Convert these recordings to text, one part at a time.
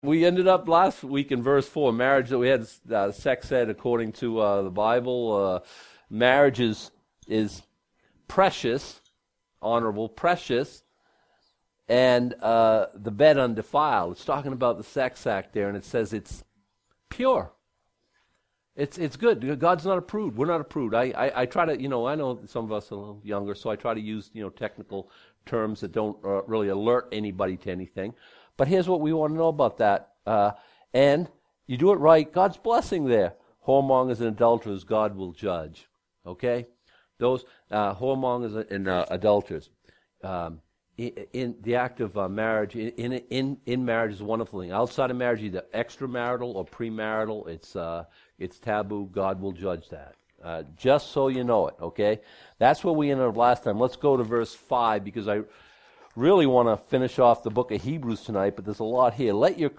We ended up last week in verse 4, marriage that we had sex ed according to the Bible. Marriage is precious, honorable, precious, and the bed undefiled. It's talking about the sex act there, and it says it's pure. It's good. God's not a prude. We're not a prude. I try to, I know some of us are a little younger, so I try to use, technical terms that don't really alert anybody to anything. But here's what we want to know about that. And you do it right, God's blessing there. Whoremongers and adulterers, God will judge. Okay? Those whoremongers and adulterers. In the act of marriage, in marriage is a wonderful thing. Outside of marriage, either extramarital or premarital, it's taboo. God will judge that. Just so you know it, okay? That's where we ended up last time. Let's go to verse 5, because I really want to finish off the book of Hebrews tonight, but there's a lot here. Let your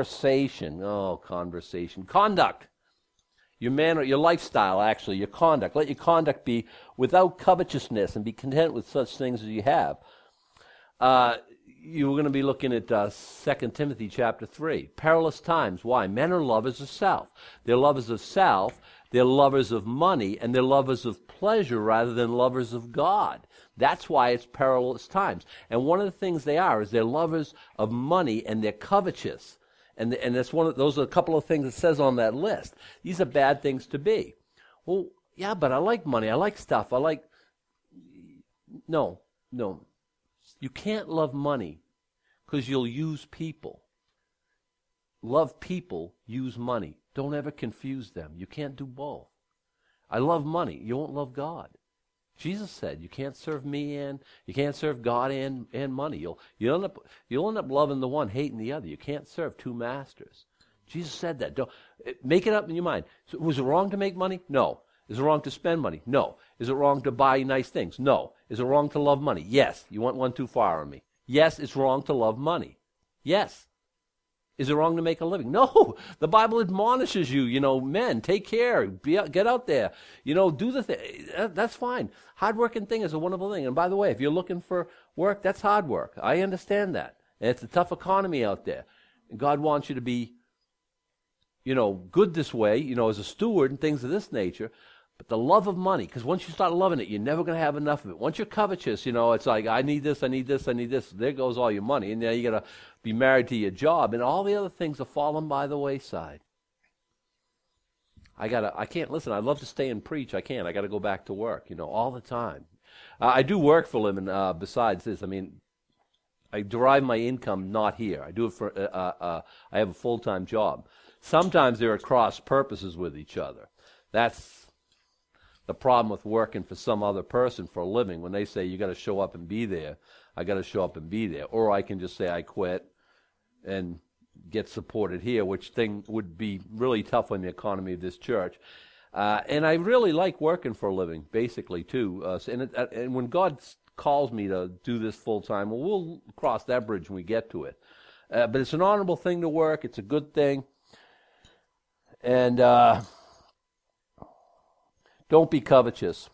conduct, your lifestyle, actually, your conduct. Let your conduct be without covetousness, and be content with such things as you have. You're going to be looking at 2 Timothy chapter 3. Perilous times. Why? Men are lovers of self. They're lovers of self, they're lovers of money, and they're lovers of pleasure rather than lovers of God. That's why it's perilous times. And one of the things they are is they're lovers of money and they're covetous. And that's those are a couple of things it says on that list. These are bad things to be. Well, yeah, but I like money. I like stuff. No. You can't love money because you'll use people. Love people, use money. Don't ever confuse them. You can't do both. I love money. You won't love God. Jesus said you can't serve me and you can't serve God and money. You'll end up loving the one, hating the other. You can't serve two masters. Jesus said that. Don't make it up in your mind. So, was it wrong to make money? No. Is it wrong to spend money? No. Is it wrong to buy nice things? No. Is it wrong to love money? Yes. You went one too far on me. Yes, it's wrong to love money. Yes. Is it wrong to make a living? No. The Bible admonishes you, men, take care, get out there, do the thing. That's fine. Hard-working thing is a wonderful thing. And by the way, if you're looking for work, that's hard work. I understand that. And it's a tough economy out there. And God wants you to be, good this way, as a steward and things of this nature. But the love of money, because once you start loving it, you're never going to have enough of it. Once you're covetous, it's like, I need this, I need this, I need this. There goes all your money. And now you got to be married to your job. And all the other things are falling by the wayside. I can't, listen, I'd love to stay and preach. I can't. I got to go back to work, all the time. I do work for a living besides this. I mean, I derive my income not here. I do it for, I have a full-time job. Sometimes they're at cross purposes with each other. That's the problem with working for some other person for a living. When they say you got to show up and be there, I got to show up and be there. Or I can just say I quit and get supported here, which thing would be really tough on the economy of this church. And I really like working for a living, basically, too. And when God calls me to do this full time, well, we'll cross that bridge when we get to it. But it's an honorable thing to work. It's a good thing. And don't be covetous.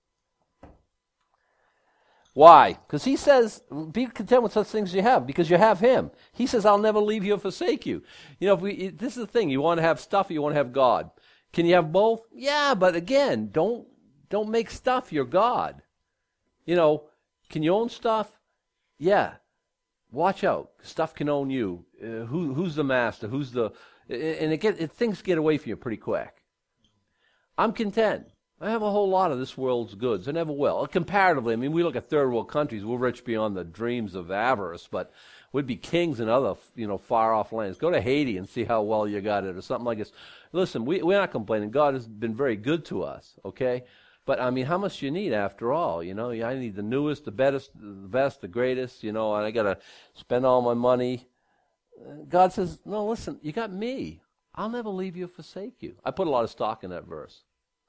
Why? Because he says, be content with such things as you have, because you have him. He says, I'll never leave you or forsake you. This is the thing. You want to have stuff or you want to have God. Can you have both? Yeah, but again, don't make stuff your God. Can you own stuff? Yeah. Watch out. Stuff can own you. Who's the master? Things get away from you pretty quick. I'm content. I have a whole lot of this world's goods. I never will. Comparatively, we look at third world countries. We're rich beyond the dreams of avarice, but we'd be kings in other, far-off lands. Go to Haiti and see how well you got it or something like this. Listen, we're not complaining. God has been very good to us, okay? But, how much do you need after all? I need the newest, the best, the greatest, and I got to spend all my money. God says, no, listen, you got me. I'll never leave you or forsake you. I put a lot of stock in that verse.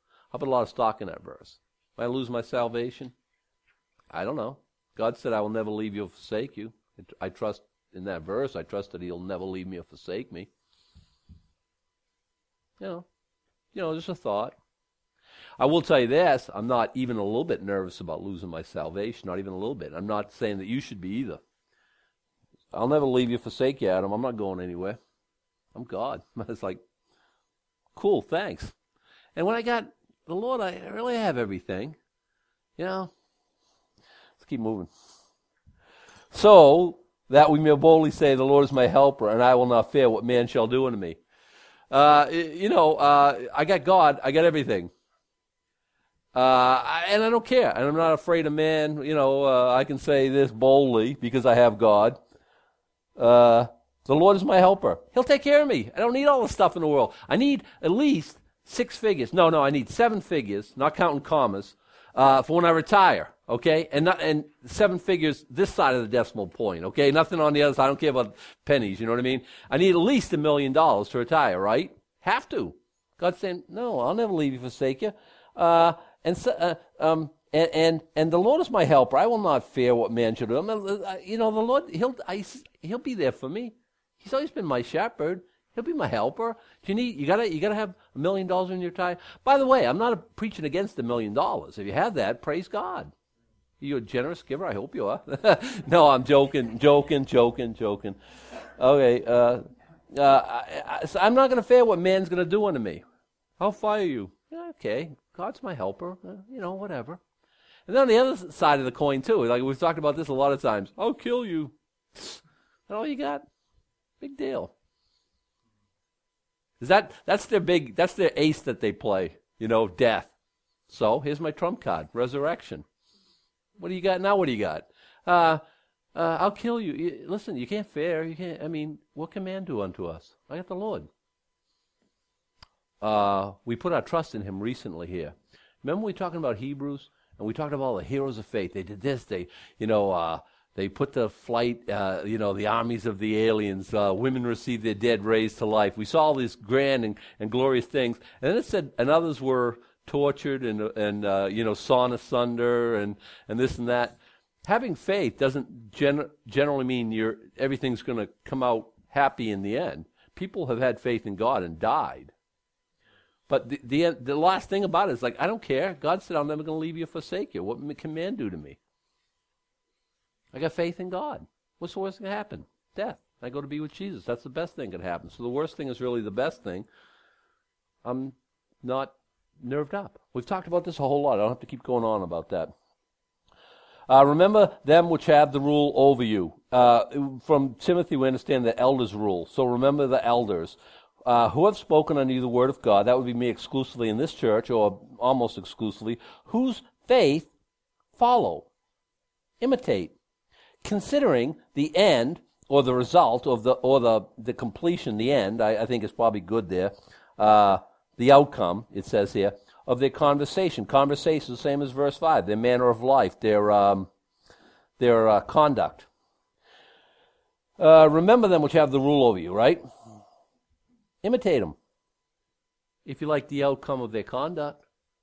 Might I lose my salvation? I don't know. God said, I will never leave you or forsake you. I trust in that verse. I trust that he'll never leave me or forsake me. Just a thought. I will tell you this. I'm not even a little bit nervous about losing my salvation. Not even a little bit. I'm not saying that you should be either. I'll never leave you, forsake you, Adam. I'm not going anywhere. I'm God. I was like, cool, thanks. And when I got the Lord, I really have everything. You know, let's keep moving. So that we may boldly say, the Lord is my helper, and I will not fear what man shall do unto me. I got God, I got everything. And I don't care, and I'm not afraid of man. I can say this boldly because I have God. The Lord is my helper. He'll take care of me. I don't need all the stuff in the world. I need at least 6 figures. No, I need 7 figures, not counting commas, for when I retire. Okay, and 7 figures this side of the decimal point. Okay, nothing on the other side. I don't care about pennies. You know what I mean? I need at least $1 million to retire. Right? Have to. God's saying, no, I'll never leave you, forsake you. And the Lord is my helper. I will not fear what man should do. The Lord, He'll be there for me. He's always been my shepherd. He'll be my helper. You gotta have $1 million in your time. By the way, I'm not preaching against $1 million. If you have that, praise God. You're a generous giver. I hope you are. No, I'm joking. Okay. So I'm not going to fear what man's going to do unto me. I'll fire you. Yeah, okay. God's my helper. Whatever. And then on the other side of the coin too, like we've talked about this a lot of times. I'll kill you. That all you got? Big deal. That's their ace that they play. Death. So here's my trump card: resurrection. What do you got now? What do you got? I'll kill you. Listen, you can't fear. You can't. What can man do unto us? I got the Lord. We put our trust in Him recently here. Remember we were talking about Hebrews, and we talked about all the heroes of faith. They did this. They put to flight. The armies of the aliens. Women received their dead raised to life. We saw all these grand and glorious things, and then it said, and others were tortured and sawn asunder and this and that. Having faith doesn't generally mean everything's going to come out happy in the end. People have had faith in God and died. But the last thing about it is I don't care. God said, I'm never going to leave you or forsake you. What can man do to me? I got faith in God. What's the worst thing that can happen? Death. I go to be with Jesus. That's the best thing that can happen. So the worst thing is really the best thing. I'm not nerved up. We've talked about this a whole lot. I don't have to keep going on about that. Remember them which have the rule over you. From Timothy, we understand the elders' rule. So remember the elders who have spoken unto you the word of God. That would be me exclusively in this church, or almost exclusively. Whose faith follow, imitate, considering the end or the result of the completion. The end, I think, is probably good there. The outcome, it says here, of their conversation. Conversation is the same as verse 5. Their manner of life, their conduct. Remember them which have the rule over you, right? Imitate them. If you like the outcome of their conduct.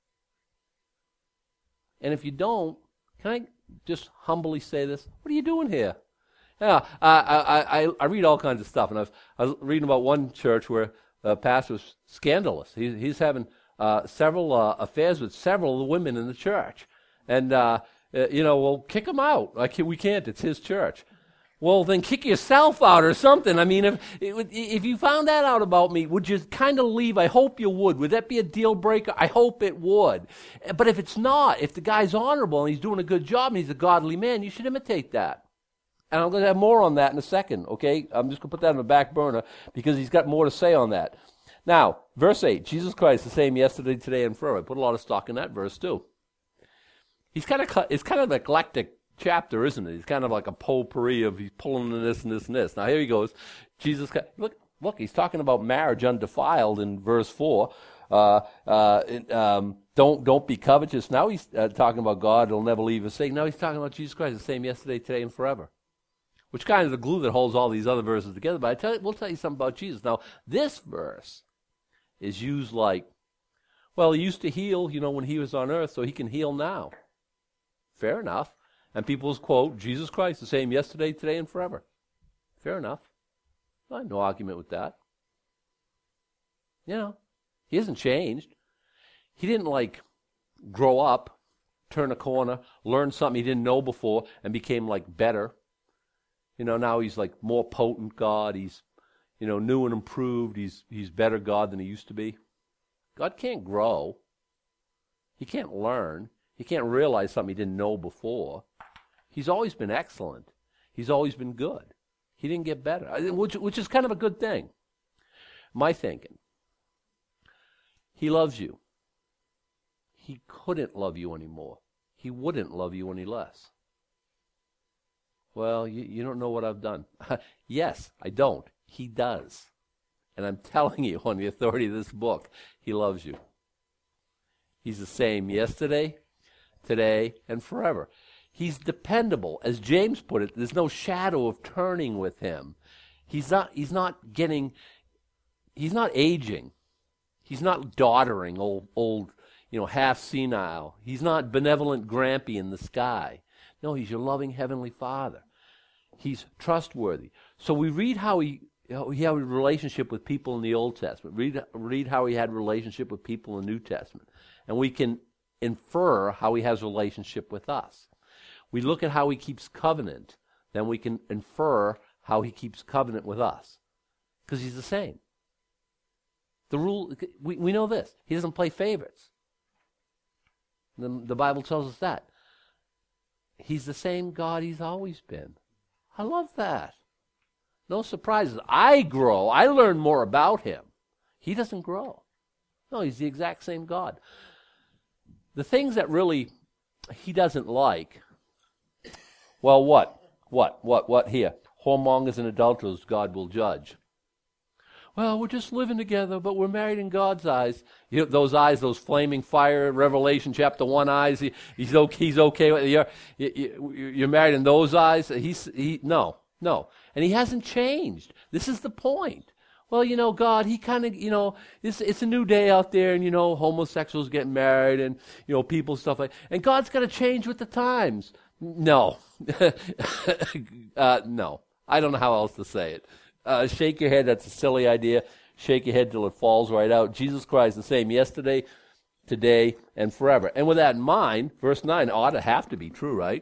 And if you don't, can I just humbly say this? What are you doing here? Yeah, I read all kinds of stuff, and I was reading about one church where pastor was scandalous. He's having several affairs with several of the women in the church. And, well, kick him out. We can't. It's his church. Well, then kick yourself out or something. If you found that out about me, would you kind of leave? I hope you would. Would that be a deal breaker? I hope it would. But if it's not, if the guy's honorable and he's doing a good job and he's a godly man, you should imitate that. And I'm going to have more on that in a second, okay? I'm just going to put that on the back burner because he's got more to say on that. Now, verse 8, Jesus Christ the same yesterday, today, and forever. I put a lot of stock in that verse too. It's kind of an eclectic chapter, isn't it? It's kind of like a potpourri of he's pulling in this and this and this. Now here he goes. Jesus, look, he's talking about marriage undefiled in verse 4. Don't be covetous. Now he's talking about God will never leave us. Now he's talking about Jesus Christ the same yesterday, today, and forever. Which kind of the glue that holds all these other verses together. But we'll tell you something about Jesus. Now, this verse is used like, well, he used to heal, when he was on earth, so he can heal now. Fair enough. And people quote, Jesus Christ, the same yesterday, today, and forever. Fair enough. I have no argument with that. He hasn't changed. He didn't, grow up, turn a corner, learn something he didn't know before, and became, better. Now he's, more potent God. He's, new and improved. He's better God than he used to be. God can't grow. He can't learn. He can't realize something he didn't know before. He's always been excellent. He's always been good. He didn't get better, which is kind of a good thing. My thinking. He loves you. He couldn't love you anymore. He wouldn't love you any less. Well, you don't know what I've done. Yes, I don't. He does. And I'm telling you on the authority of this book, he loves you. He's the same yesterday, today, and forever. He's dependable. As James put it, there's no shadow of turning with him. He's not aging. He's not doddering, old, half senile. He's not benevolent Grampy in the sky. No, he's your loving heavenly Father. He's trustworthy. So we read how he had a relationship with people in the Old Testament. Read how he had a relationship with people in the New Testament. And we can infer how he has a relationship with us. We look at how he keeps covenant, then we can infer how he keeps covenant with us. Because he's the same. The rule, we know this. He doesn't play favorites. The Bible tells us that. He's the same God he's always been. I love that. No surprises. I grow. I learn more about him. He doesn't grow. No, he's the exact same God. The things that really he doesn't like, well, what here? Whoremongers and adulterers God will judge. Well, we're just living together, but we're married in God's eyes. Those eyes, those flaming fire, Revelation chapter 1 eyes, he's okay with you're married in those eyes. No. And he hasn't changed. This is the point. Well, God, he kind of, it's a new day out there, and, homosexuals getting married, and, people, stuff like that. And God's got to change with the times. No. No. I don't know how else to say it. Shake your head. That's a silly idea. Shake your head till it falls right out. Jesus Christ the same yesterday, today, and forever. And with that in mind, verse 9 ought to have to be true, right?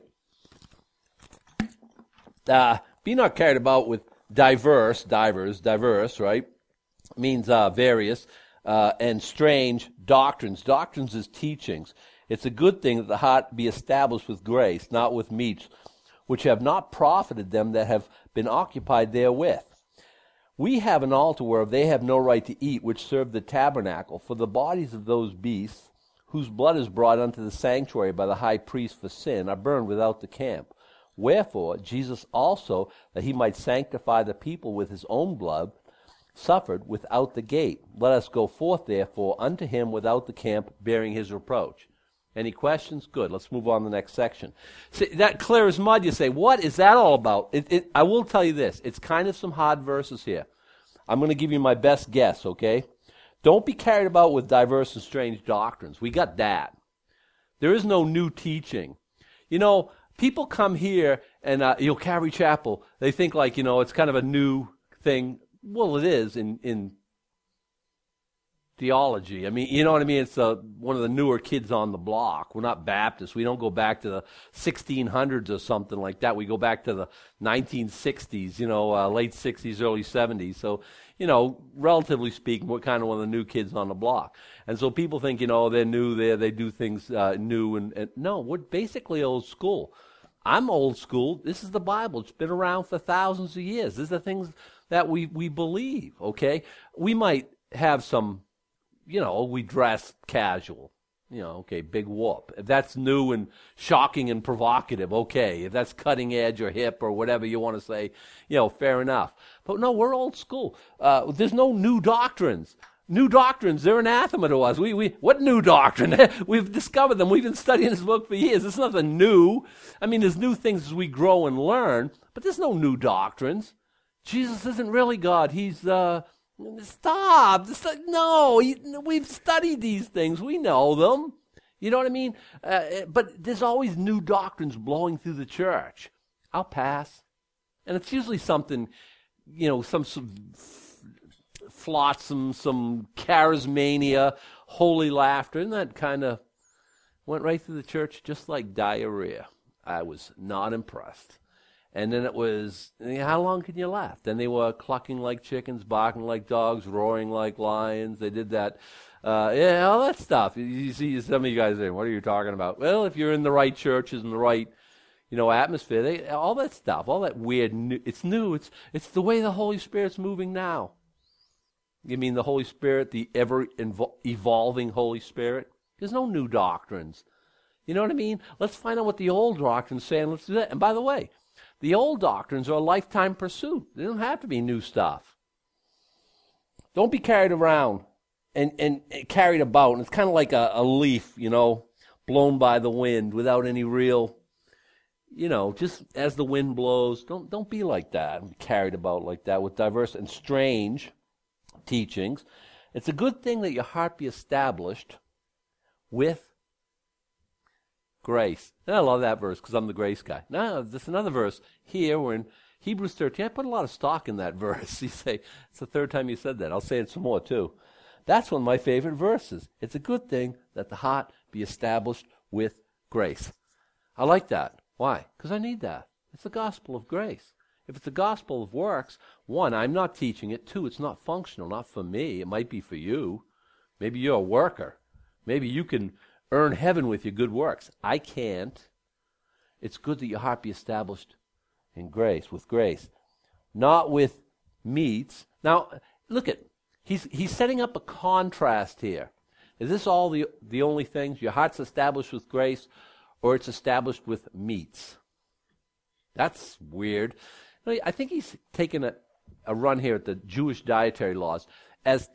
Be not carried about with diverse, right? Means various, and strange doctrines. Doctrines is teachings. It's a good thing that the heart be established with grace, not with meats, which have not profited them that have been occupied therewith. We have an altar whereof they have no right to eat, which serve the tabernacle, for the bodies of those beasts, whose blood is brought unto the sanctuary by the high priest for sin, are burned without the camp. Wherefore Jesus also, that he might sanctify the people with his own blood, suffered without the gate. Let us go forth, therefore, unto him without the camp, bearing his reproach. Any questions? Good. Let's move on to the next section. See, that clear as mud. You say, what is that all about? I will tell you this. It's kind of some hard verses here. I'm going to give you my best guess, okay? Don't be carried about with diverse and strange doctrines. We got that. There is no new teaching. People come here and Calvary Chapel, they think like, it's kind of a new thing. Well, it is in theology. I mean, you know what I mean? It's one of the newer kids on the block. We're not Baptists. We don't go back to the 1600s or something like that. We go back to the 1960s, late 60s, early 70s. So, relatively speaking, we're kind of one of the new kids on the block. And so people think, they're new there, they do things new. And no, we're basically old school. I'm old school. This is the Bible. It's been around for thousands of years. These are things that we believe, okay? We might have some, we dress casual. Okay, big whoop. If that's new and shocking and provocative, okay. If that's cutting edge or hip or whatever you want to say, fair enough. But no, we're old school. There's no new doctrines. New doctrines, they're anathema to us. What new doctrine? We've discovered them. We've been studying this book for years. It's nothing new. I mean, there's new things as we grow and learn, but there's no new doctrines. Jesus isn't really God. He's, stop. No, we've studied these things. We know them. You know what I mean? But there's always new doctrines blowing through the church. I'll pass. And it's usually something, some flotsam, some charismania, holy laughter, and that kind of went right through the church just like diarrhea. I was not impressed. And then it was, how long can you laugh? Then they were clucking like chickens, barking like dogs, roaring like lions. They did that. Yeah, all that stuff. You see some of you guys saying, what are you talking about? Well, if you're in the right churches and the right, atmosphere, all that stuff, all that weird, it's new. It's the way the Holy Spirit's moving now. You mean the Holy Spirit, the ever-evolving Holy Spirit? There's no new doctrines. You know what I mean? Let's find out what the old doctrines say, and let's do that. And by the way, the old doctrines are a lifetime pursuit. They don't have to be new stuff. Don't be carried around and carried about. And it's kind of like a leaf, blown by the wind without any real, just as the wind blows. Don't be like that. Be carried about like that with diverse and strange teachings. It's a good thing that your heart be established with grace. And I love that verse because I'm the grace guy. Now, there's another verse here. We're in Hebrews 13. I put a lot of stock in that verse. You say, it's the third time you said that. I'll say it some more too. That's one of my favorite verses. It's a good thing that the heart be established with grace. I like that. Why? Because I need that. It's the gospel of grace. If it's the gospel of works, one, I'm not teaching it. Two, it's not functional, not for me. It might be for you. Maybe you're a worker. Maybe you can earn heaven with your good works. I can't. It's good that your heart be established in grace, with grace, not with meats. Now, look at, he's setting up a contrast here. Is this all the only things? Your heart's established with grace, or it's established with meats? That's weird. I think he's taken a run here at the Jewish dietary laws as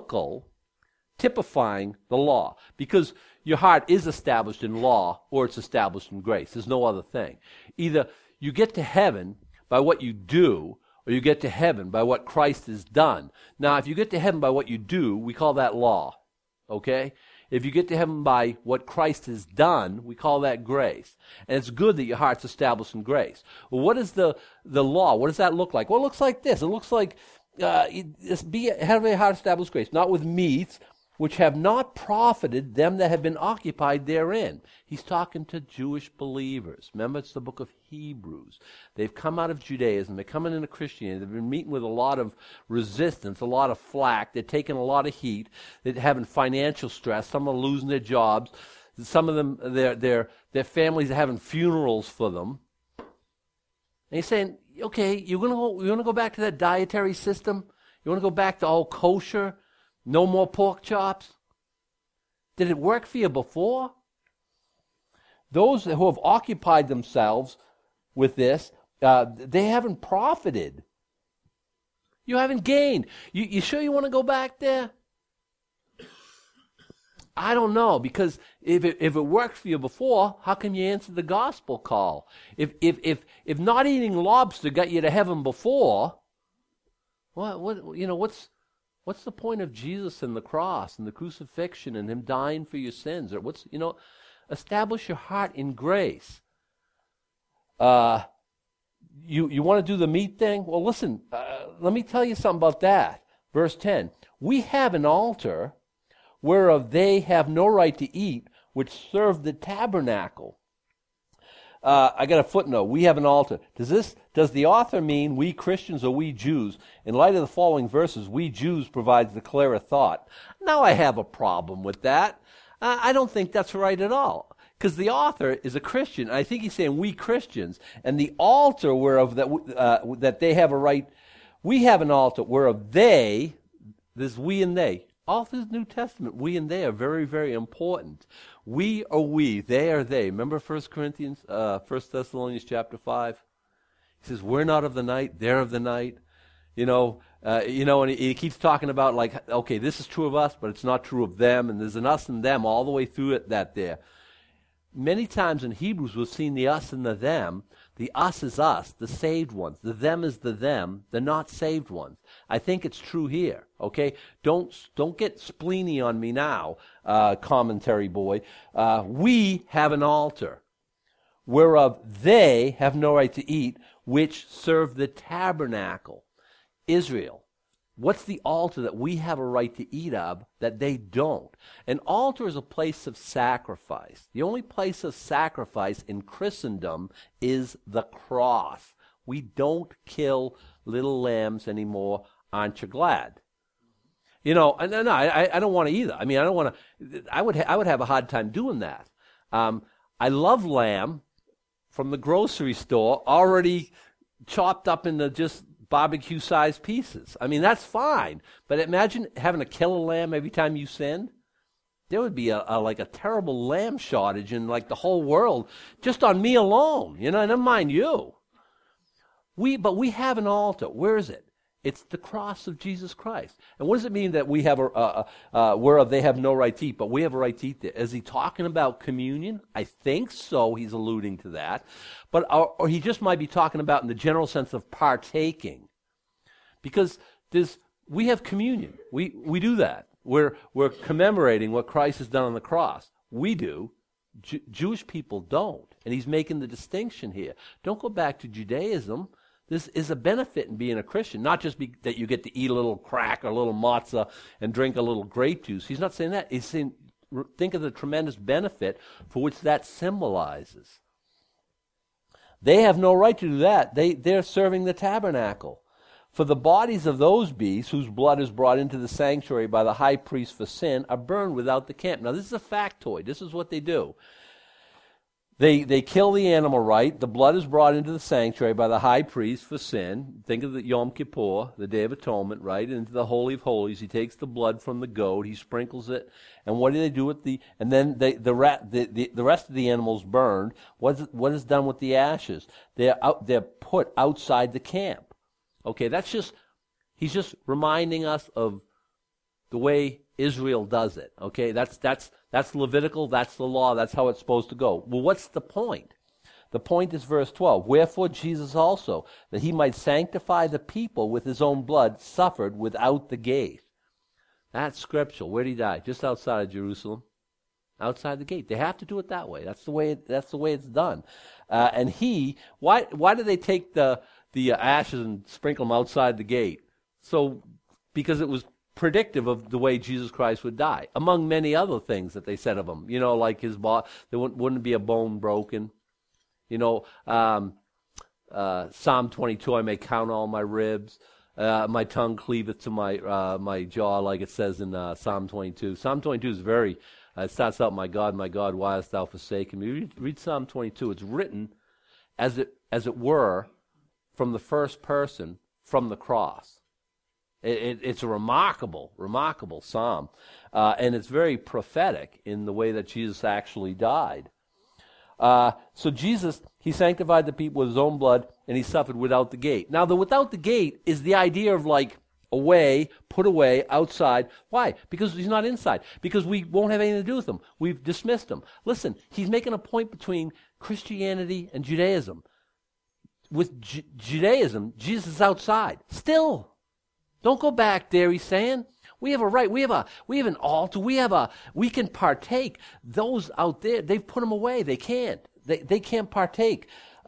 typifying the law, because your heart is established in law or it's established in grace. There's no other thing. Either you get to heaven by what you do, or you get to heaven by what Christ has done. Now, if you get to heaven by what you do, we call that law, okay? If you get to heaven by what Christ has done, we call that grace. And it's good that your heart's established in grace. Well, what is the law? What does that look like? Well, it looks like this. It looks like have a heart established grace, not with meats, which have not profited them that have been occupied therein. He's talking to Jewish believers. Remember, it's the book of Hebrews. They've come out of Judaism. They're coming into Christianity. They've been meeting with a lot of resistance, a lot of flack. They're taking a lot of heat. They're having financial stress. Some are losing their jobs. Some of them, their families are having funerals for them. And he's saying, okay, you want to go back to that dietary system? You want to go back to all kosher? No more pork chops? Did it work for you before? Those who have occupied themselves with this, they haven't profited. You haven't gained. You sure you want to go back there? I don't know, because if it worked for you before, how can you answer the gospel call? If not eating lobster got you to heaven before, what's the point of Jesus and the cross and the crucifixion and him dying for your sins? Or establish your heart in grace. You want to do the meat thing? Well, listen, let me tell you something about that. Verse 10, we have an altar whereof they have no right to eat, which serve the tabernacle. I got a footnote. We have an altar. Does the author mean we Christians or we Jews? In light of the following verses, we Jews provides the clearer thought. Now I have a problem with that. I don't think that's right at all. Because the author is a Christian. I think he's saying we Christians. And the altar whereof that they have a right, we have an altar whereof they, this we and they, all through the New Testament, we and they are very, very important. We are we, they are they. Remember 1 Thessalonians chapter 5? He says, we're not of the night, they're of the night. And he keeps talking about like, okay, this is true of us, but it's not true of them, and there's an us and them all the way through it that there. Many times in Hebrews we've seen the us and the them. The us is us, the saved ones. The them is the them, the not saved ones. I think it's true here, okay? Don't get spleeny on me now, commentary boy. We have an altar, whereof they have no right to eat, which serve the tabernacle. Israel. What's the altar that we have a right to eat of that they don't? An altar is a place of sacrifice. The only place of sacrifice in Christendom is the cross. We don't kill little lambs anymore. Aren't you glad? You know, and no, I don't want to either. I mean, I don't want to. I would have a hard time doing that. I love lamb from the grocery store, already chopped up into just barbecue-sized pieces. I mean, that's fine. But imagine having to kill a lamb every time you sinned. There would be like a terrible lamb shortage in like the whole world just on me alone. You know, never mind you. But we have an altar. Where is it? It's the cross of Jesus Christ. And what does it mean that we have whereof they have no right to eat, but we have a right to eat it? Is he talking about communion? I think so. He's alluding to that. But or he just might be talking about in the general sense of partaking. Because we have communion. We do that. We're commemorating what Christ has done on the cross. We do. Jewish people don't. And he's making the distinction here. Don't go back to Judaism. This is a benefit in being a Christian, not just that you get to eat a little crack or a little matzah and drink a little grape juice. He's not saying that. He's saying, think of the tremendous benefit for which that symbolizes. They have no right to do that. They're serving the tabernacle. For the bodies of those beasts, whose blood is brought into the sanctuary by the high priest for sin, are burned without the camp. Now, this is a factoid. This is what they do. They kill the animal, right? The blood is brought into the sanctuary by the high priest for sin. Think of the Yom Kippur, the Day of Atonement, right? Into the Holy of Holies. He takes the blood from the goat. He sprinkles it. And what do they do with and then the rest of the animal's burned. What is done with the ashes? They're put outside the camp. Okay, he's just reminding us of the way Israel does it. Okay, that's Levitical, that's the law, that's how it's supposed to go. Well, what's the point? The point is verse 12. Wherefore Jesus also, that he might sanctify the people with his own blood, suffered without the gate. That's scriptural. Where did he die? Just outside of Jerusalem. Outside the gate. They have to do it that way. That's the way it's done. And why do they take the ashes and sprinkle them outside the gate? Because it was predictive of the way Jesus Christ would die, among many other things that they said of him. You know, like his body, there wouldn't be a bone broken. You know, Psalm 22, I may count all my ribs. My tongue cleaveth to my jaw, like it says in Psalm 22. Psalm 22 is very, it starts out, my God, why hast thou forsaken me? Read Psalm 22. It's written, as it were, from the first person, from the cross. It's a remarkable psalm. And it's very prophetic in the way that Jesus actually died. So Jesus, he sanctified the people with his own blood, and he suffered without the gate. Now, the without the gate is the idea of like away, put away, outside. Why? Because he's not inside. Because we won't have anything to do with him. We've dismissed him. Listen, he's making a point between Christianity and Judaism. With Judaism, Jesus is outside. Still. Don't go back there, he's saying. We have a right. We have an altar. We can partake. Those out there, they've put them away. They can't. They can't partake.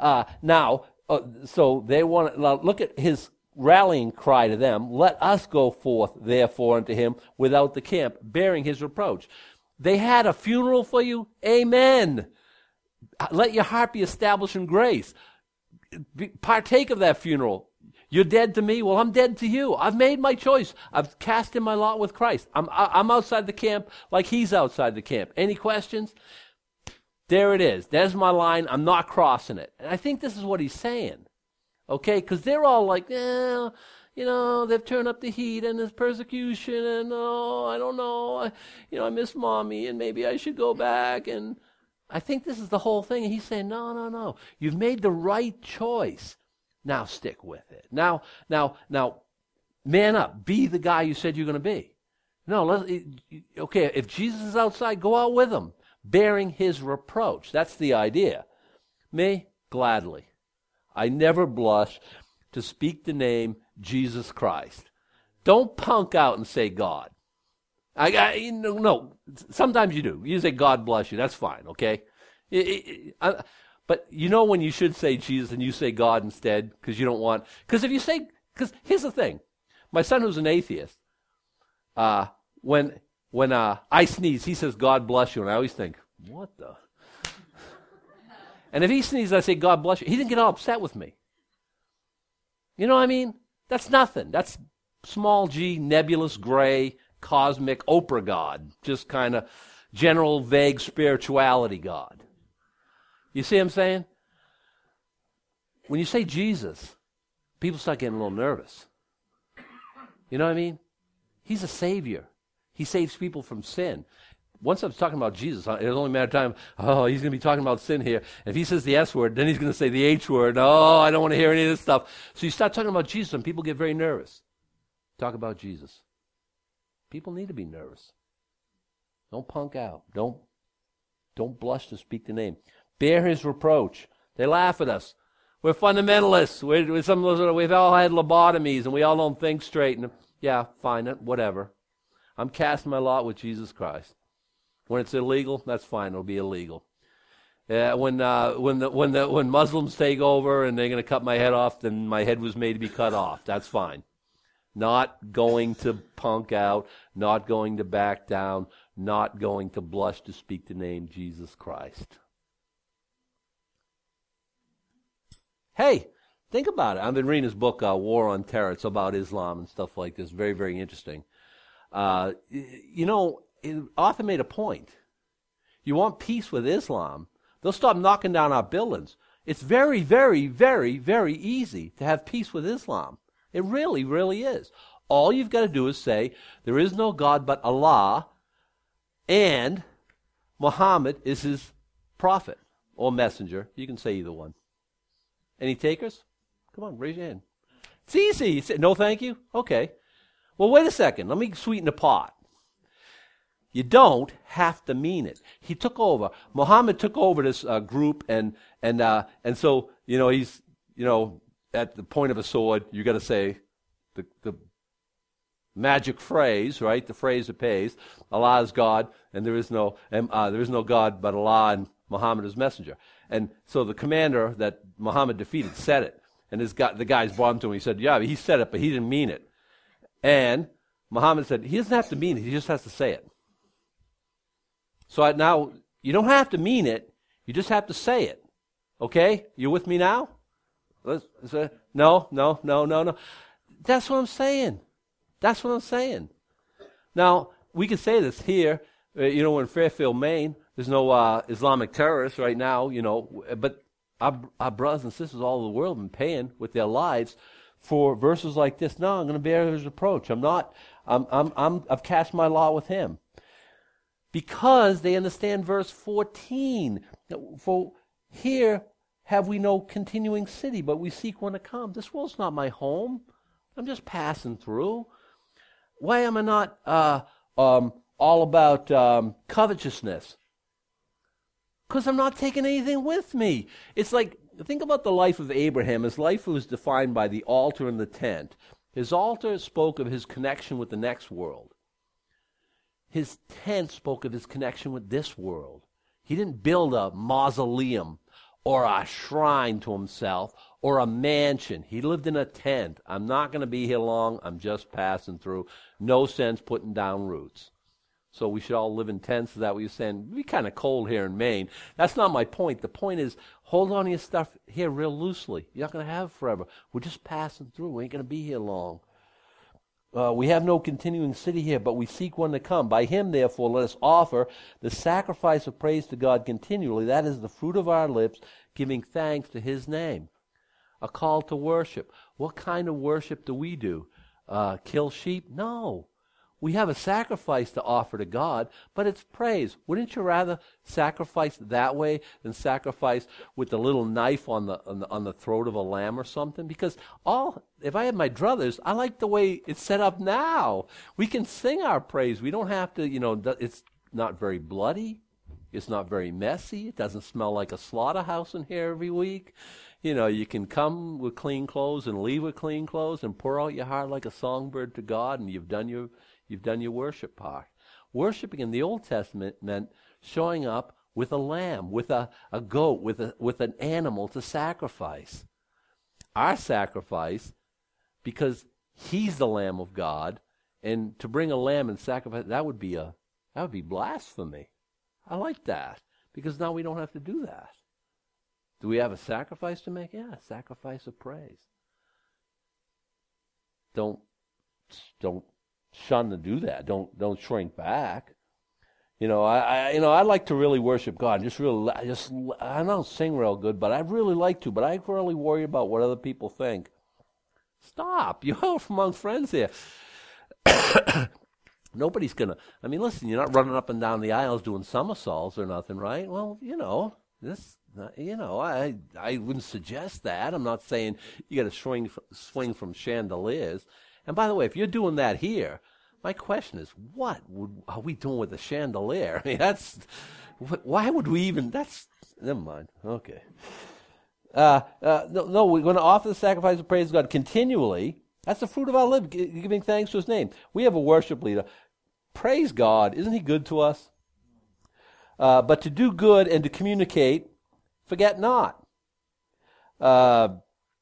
So they want to look at his rallying cry to them. Let us go forth, therefore, unto him without the camp, bearing his reproach. They had a funeral for you. Amen. Let your heart be established in grace. Partake of that funeral. You're dead to me. Well, I'm dead to you. I've made my choice. I've cast in my lot with Christ. I'm outside the camp like he's outside the camp. Any questions? There it is. There's my line. I'm not crossing it. And I think this is what he's saying. Okay? Because they're all like, they've turned up the heat and there's persecution and, I don't know. I miss mommy and maybe I should go back. And I think this is the whole thing. And he's saying, no. You've made the right choice. Now stick with it. Now, man up. Be the guy you said you're going to be. No, okay, if Jesus is outside, go out with him, bearing his reproach. That's the idea. Me, gladly. I never blush to speak the name Jesus Christ. Don't punk out and say God. No, sometimes you do. You say God bless you. That's fine, okay? But you know when you should say Jesus and you say God instead because you don't want... Because here's the thing. My son who's an atheist, when I sneeze, he says God bless you. And I always think, what the... And if he sneezes, I say God bless you. He didn't get all upset with me. You know what I mean? That's nothing. That's small g, nebulous, gray, cosmic Oprah God. Just kind of general, vague spirituality God. You see what I'm saying? When you say Jesus, people start getting a little nervous. You know what I mean? He's a savior. He saves people from sin. Once I was talking about Jesus, it was only a matter of time, he's going to be talking about sin here. If he says the S word, then he's going to say the H word. Oh, I don't want to hear any of this stuff. So you start talking about Jesus, and people get very nervous. Talk about Jesus. People need to be nervous. Don't punk out. Don't blush to speak the name. Bear his reproach. They laugh at us. We're fundamentalists. We've all had lobotomies, and we all don't think straight. And yeah, fine, whatever. I'm casting my lot with Jesus Christ. When it's illegal, that's fine. It'll be illegal. When Muslims take over and they're going to cut my head off, then my head was made to be cut off. That's fine. Not going to punk out. Not going to back down. Not going to blush to speak the name Jesus Christ. Hey, think about it. I've been reading this book, War on Terror. It's about Islam and stuff like this. Very, very interesting. The author made a point. You want peace with Islam, they'll stop knocking down our buildings. It's very, very, very, very easy to have peace with Islam. It really, really is. All you've got to do is say, there is no God but Allah, and Muhammad is his prophet or messenger. You can say either one. Any takers? Come on, raise your hand. It's easy. No, thank you? Okay. Well, wait a second. Let me sweeten the pot. You don't have to mean it. He took over. Muhammad took over this group, and so he's at the point of a sword. You got to say the magic phrase, right? The phrase that pays. Allah is God, and there is no God but Allah, and Muhammad is messenger. And so the commander that Muhammad defeated said it, and the guys brought him to him. He said, "Yeah, he said it, but he didn't mean it." And Muhammad said, "He doesn't have to mean it; he just has to say it." So now you don't have to mean it; you just have to say it. Okay, you with me now? No. That's what I'm saying. That's what I'm saying. Now we can say this here. In Fairfield, Maine, there's no Islamic terrorists right now, but our brothers and sisters all over the world have been paying with their lives for verses like this. No, I'm going to bear his reproach. I've cast my lot with him. Because they understand verse 14. For here have we no continuing city, but we seek one to come. This world's not my home. I'm just passing through. Why am I not all about covetousness? Because I'm not taking anything with me. It's like, think about the life of Abraham. His life was defined by the altar and the tent. His altar spoke of his connection with the next world. His tent spoke of his connection with this world. He didn't build a mausoleum or a shrine to himself or a mansion. He lived in a tent. I'm not going to be here long. I'm just passing through. No sense putting down roots. So we should all live in tents. Is that what you're saying? It'd be kind of cold here in Maine. That's not my point. The point is, hold on to your stuff here real loosely. You're not going to have it forever. We're just passing through. We ain't going to be here long. We have no continuing city here, but we seek one to come. By him, therefore, let us offer the sacrifice of praise to God continually. That is the fruit of our lips, giving thanks to his name. A call to worship. What kind of worship do we do? Kill sheep? No. We have a sacrifice to offer to God, but it's praise. Wouldn't you rather sacrifice that way than sacrifice with the little knife on the throat of a lamb or something? Because if I had my druthers, I like the way it's set up now. We can sing our praise. We don't have to, it's not very bloody. It's not very messy. It doesn't smell like a slaughterhouse in here every week. You can come with clean clothes and leave with clean clothes and pour out your heart like a songbird to God, and you've done your worship part. Worshiping in the Old Testament meant showing up with a lamb, with a goat, with an animal to sacrifice. Our sacrifice, because he's the Lamb of God, and to bring a lamb and sacrifice, that would be blasphemy. I like that, because now we don't have to do that. Do we have a sacrifice to make? Yeah, a sacrifice of praise. don't shun to do that. Don't shrink back. I like to really worship God. I don't sing real good, but I really like to. But I really worry about what other people think. Stop. You're among friends here. Nobody's gonna. I mean, listen. You're not running up and down the aisles doing somersaults or nothing, right? Well, I wouldn't suggest that. I'm not saying you got to swing from chandeliers. And by the way, if you're doing that here, my question is, what are we doing with the chandelier? I mean, why would we even, never mind. Okay. No, we're going to offer the sacrifice of praise to God continually. That's the fruit of our lips, giving thanks to his name. We have a worship leader. Praise God. Isn't he good to us? But to do good and to communicate, forget not. But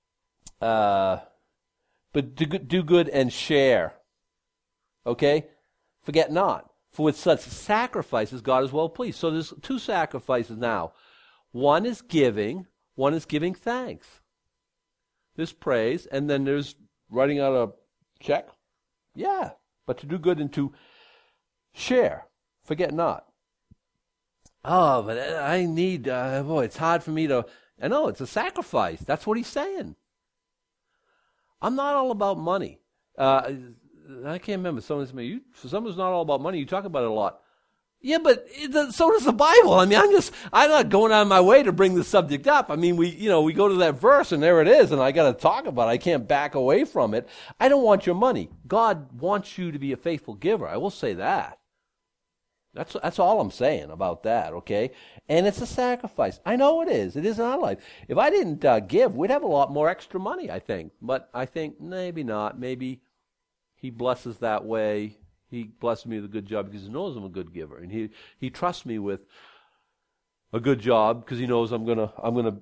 to do good and share. Okay? Forget not. For with such sacrifices God is well pleased. So there's two sacrifices now. One is giving thanks. There's praise, and then there's writing out a check. Yeah. But to do good and to share. Forget not. Oh, but I need, it's hard for me to, I know, it's a sacrifice. That's what he's saying. I'm not all about money. I can't remember. Someone said to me, for someone who's not all about money, you talk about it a lot. Yeah, but so does the Bible. I mean, I'm not going out of my way to bring the subject up. I mean, we go to that verse and there it is, and I got to talk about it. I can't back away from it. I don't want your money. God wants you to be a faithful giver. I will say that. That's all I'm saying about that, okay? And it's a sacrifice. I know it is. It is in our life. If I didn't give, we'd have a lot more extra money, I think. But I think maybe not. Maybe he blesses that way. He blesses me with a good job because he knows I'm a good giver, and he trusts me with a good job because he knows I'm gonna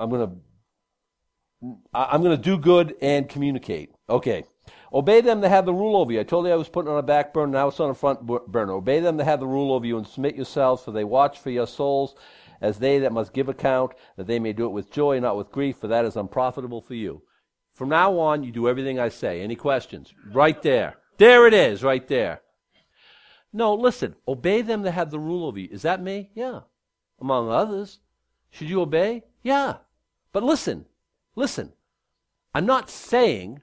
do good and communicate. Okay. Obey them that have the rule over you. I told you I was putting on a back burner, now it's on a front burner. Obey them that have the rule over you, and submit yourselves, for they watch for your souls, as they that must give account, that they may do it with joy, not with grief, for that is unprofitable for you. From now on, you do everything I say. Any questions? Right there. There it is, right there. No, listen. Obey them that have the rule over you. Is that me? Yeah. Among others. Should you obey? Yeah. But listen. I'm not saying...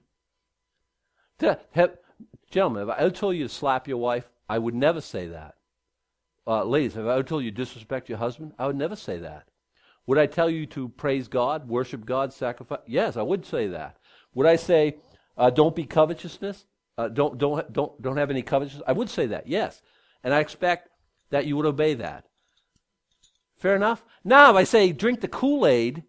Gentlemen, if I told you to slap your wife, I would never say that. Ladies, if I told you to disrespect your husband, I would never say that. Would I tell you to praise God, worship God, sacrifice? Yes, I would say that. Would I say, don't be covetousness? Don't have any covetousness? I would say that, yes. And I expect that you would obey that. Fair enough? Now, if I say, drink the Kool-Aid,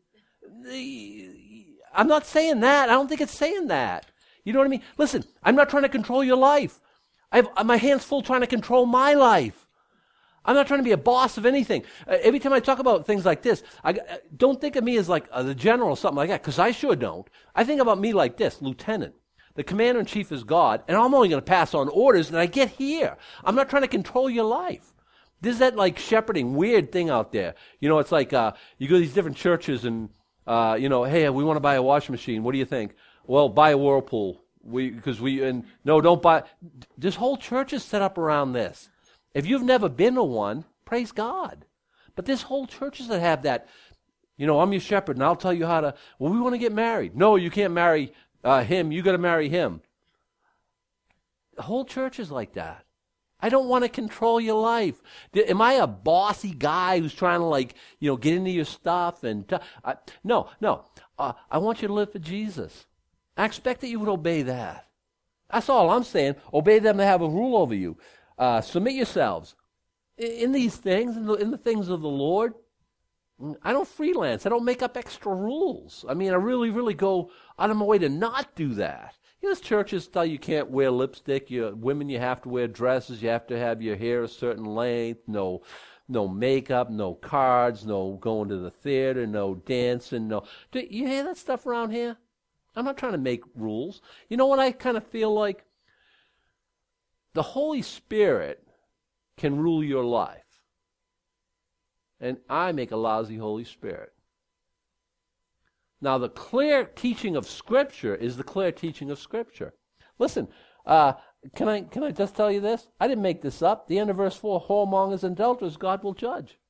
I'm not saying that. I don't think it's saying that. You know what I mean? Listen, I'm not trying to control your life. I have my hands full trying to control my life. I'm not trying to be a boss of anything. Every time I talk about things like this, don't think of me as like the general or something like that, because I sure don't. I think about me like this, lieutenant. The commander-in-chief is God, and I'm only going to pass on orders, and I get here. I'm not trying to control your life. There's that like shepherding weird thing out there. You know, it's like you go to these different churches and, hey, we want to buy a washing machine. What do you think? Well, buy a Whirlpool. No, don't buy. This whole church is set up around this. If you've never been to one, praise God. But there's whole churches that have that, I'm your shepherd and I'll tell you how to, we want to get married. No, you can't marry him. You got to marry him. The whole church is like that. I don't want to control your life. Am I a bossy guy who's trying to get into your stuff? No. I want you to live for Jesus. I expect that you would obey that. That's all I'm saying. Obey them that have a rule over you. Submit yourselves. In these things, in the things of the Lord, I don't freelance. I don't make up extra rules. I mean, I really, really go out of my way to not do that. There's churches tell you can't wear lipstick. Women, you have to wear dresses. You have to have your hair a certain length. No makeup, no cards, no going to the theater, no dancing, no. Do you hear that stuff around here? I'm not trying to make rules. You know what I kind of feel like? The Holy Spirit can rule your life. And I make a lousy Holy Spirit. Now, the clear teaching of Scripture is the clear teaching of Scripture. Listen, can I just tell you this? I didn't make this up. The end of verse 4, whoremongers and adulterers God will judge.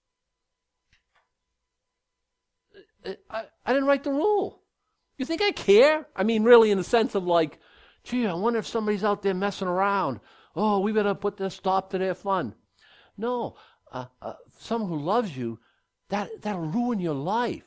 I didn't write the rule. You think I care? I mean, really in the sense of like, gee, I wonder if somebody's out there messing around. Oh, we better put this stop to their fun. No, someone who loves you, that'll ruin your life.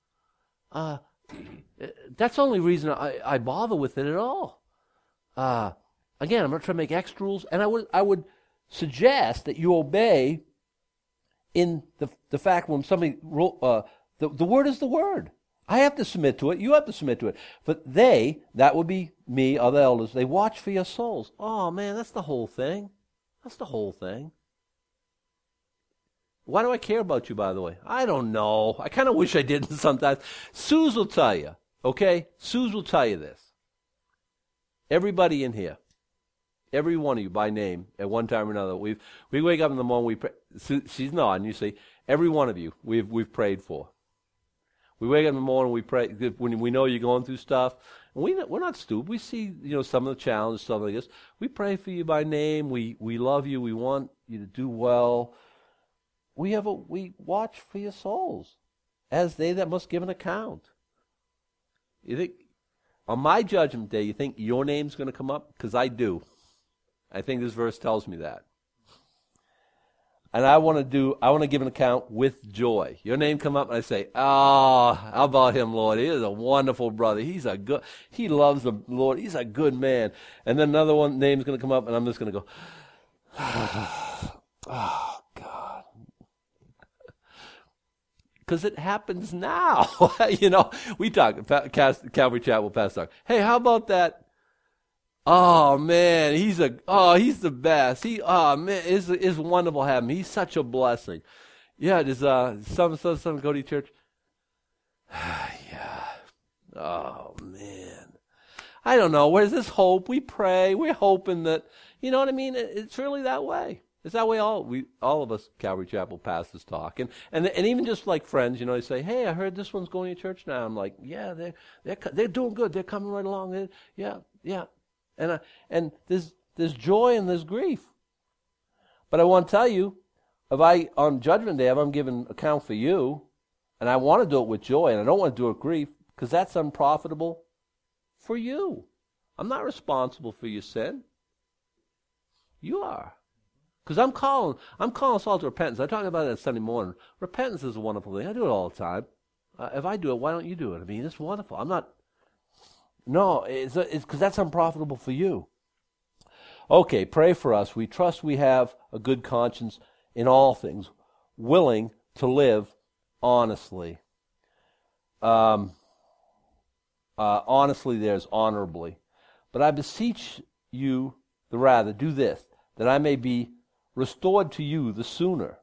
That's the only reason I bother with it at all. Again, I'm not trying to make extra rules, and I would suggest that you obey in the fact when somebody the word is the word. I have to submit to it. You have to submit to it. But that would be me, other elders, they watch for your souls. Oh, man, that's the whole thing. That's the whole thing. Why do I care about you, by the way? I don't know. I kind of wish I didn't sometimes. Suze will tell you, okay? Suze will tell you this. Everybody in here, every one of you by name, at one time or another, we wake up in the morning, we pray. She's nodding, you see. Every one of you, we've prayed for. We wake up in the morning, we pray, when we know you're going through stuff. And we're not stupid. We see, some of the challenges, stuff like this. We pray for you by name. We love you. We want you to do well. We watch for your souls, as they that must give an account. You think, on my judgment day, you think your name's going to come up? Because I do. I think this verse tells me that. And I want to give an account with joy. Your name come up and I say, how about him, Lord? He is a wonderful brother. He loves the Lord. He's a good man. And then another one name's going to come up and I'm just going to go, oh, God. Because it happens now. We talk, Calvary Chapel Pastor talk. Hey, how about that? Oh man, he's the best. It's wonderful having him. He's such a blessing. Yeah, does some go to church? Yeah. Oh man. I don't know. Where's this hope? We pray. We're hoping that, you know what I mean? It's really that way. It's that way all of us Calvary Chapel pastors talk. And even just like friends, they say, hey, I heard this one's going to church now. I'm like, yeah, they're doing good. They're coming right along. Yeah. And there's joy and there's grief. But I want to tell you, on Judgment Day, if I'm giving account for you, and I want to do it with joy, and I don't want to do it with grief, because that's unprofitable for you. I'm not responsible for your sin. You are. Because I'm calling us all to repentance. I talk about it on Sunday morning. Repentance is a wonderful thing. I do it all the time. If I do it, why don't you do it? I mean, it's wonderful. No, it's because that's unprofitable for you. Okay, pray for us. We trust we have a good conscience in all things, willing to live honestly. Honestly, there's honorably. But I beseech you, the rather, do this, that I may be restored to you the sooner.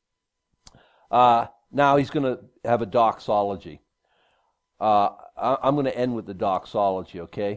Now he's going to have a doxology. I'm going to end with the doxology, okay?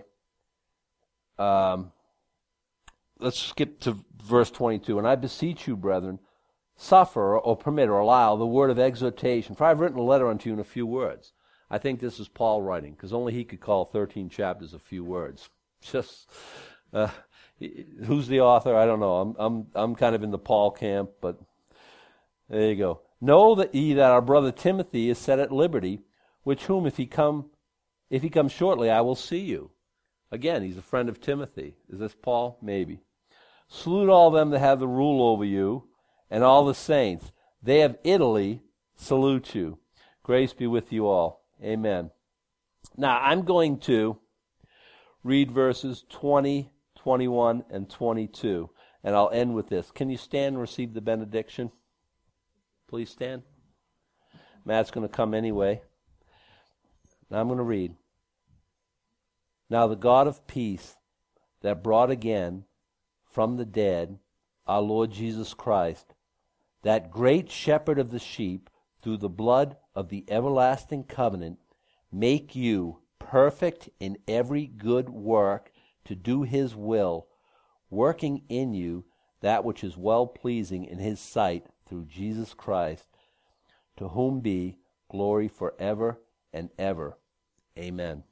Let's skip to verse 22. And I beseech you, brethren, suffer or permit or allow the word of exhortation. For I have written a letter unto you in a few words. I think this is Paul writing, because only he could call 13 chapters a few words. Just, who's the author? I don't know. I'm kind of in the Paul camp, but there you go. Know that our brother Timothy is set at liberty, which whom if he comes shortly, I will see you. Again, he's a friend of Timothy. Is this Paul? Maybe. Salute all them that have the rule over you, and all the saints. They of Italy salute you. Grace be with you all. Amen. Now, I'm going to read verses 20, 21, and 22, and I'll end with this. Can you stand and receive the benediction? Please stand. Matt's going to come anyway. Now I'm going to read. Now the God of peace that brought again from the dead our Lord Jesus Christ, that great shepherd of the sheep, through the blood of the everlasting covenant, make you perfect in every good work to do his will, working in you that which is well-pleasing in his sight through Jesus Christ, to whom be glory forever and ever. Amen.